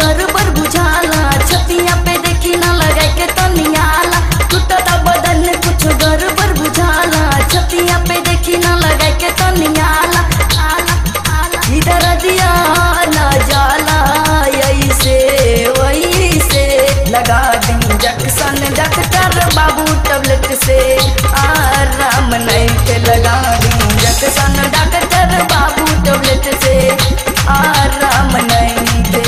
गड़बड़ बुझाला, छतिया पे देखी ना लगा के तनियाला, टूटता बदन कुछ गड़बड़ बुझाला, छतिया पे देखी ना लगा के तनियाला, इधर दिया ना जाला ऐसे वैसे, लगा दी इंजेक्शन डॉक्टर बाबू टैबलेट से आराम नहीं के, लगा दी इंजेक्शन डॉक्टर बाबू टैबलेट से आराम नहीं के।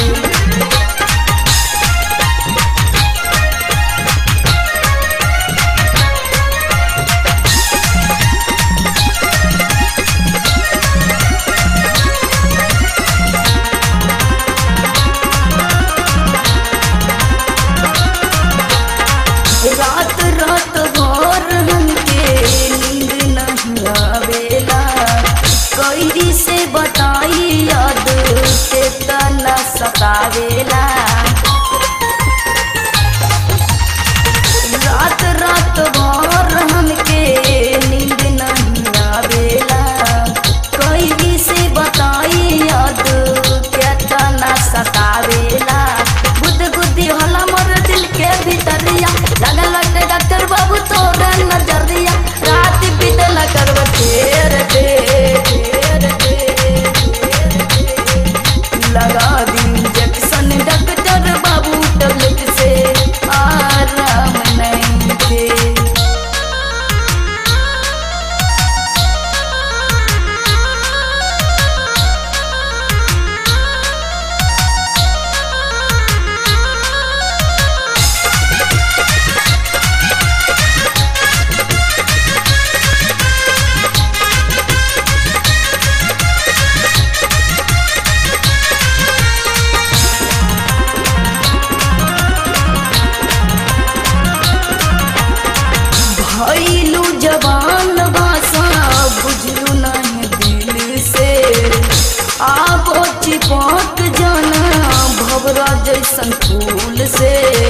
रात रात भर हमके नींद नहीं आवेला, कैदी से बताई याद केतना सतावेला, रात रात भर हमके नींद नहीं आवेला, कैदी से बताई याद केतना सतावेला, बुद्ध बुद्धि होला मोर दिल के भीतरिया, लगल लगते डॉक्टर बाबू तोरा नजरिया, रात बीतल करब फेर दे, लगा दी इंजेक्शन डॉक्टर बाबू टैबलेट से आराम नहीं थे। भइलू जवान भाषा बुझलू नहीं दिल से, आबो चिपक जाना भवरा जैसन फूल से,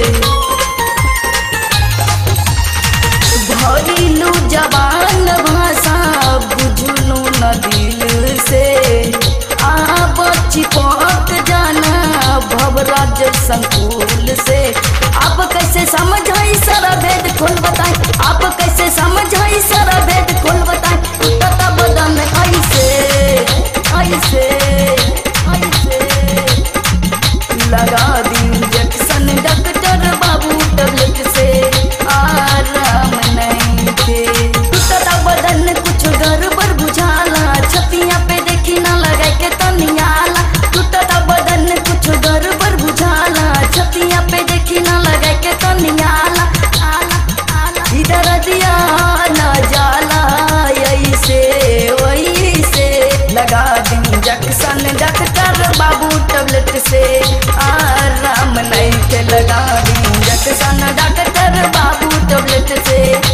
भइलू जवान भाषा बुझलू न दिल से, आबो चिपक जाना भवरा जैसन फूल से, आप कैसे समझाई सारा भेद खोल बताए, आप कैसे समझाई सारा भेद खोल बताए, टूटता बदन ऐसे ऐसे ऐसे, लगा दी इंजेक्शन डॉक्टर बाबू टैबलेट से आराम नहीं थे, टूटता बदन कुछ गड़बड़ बुझाला, छतिया पे देखी ना लगा के तनियाला, टूटता बदन कुछ गड़बड़ बुझाला, छतिया पे देखी ना लगा के तनियाला, इधर दिया ना जाला ऐसे वैसे, लगा दी इंजेक्शन डॉक्टर बाबू टैबलेट से आराम नहीं के, लगा दी इंजेक्शन डॉक्टर बाबू टैबलेट से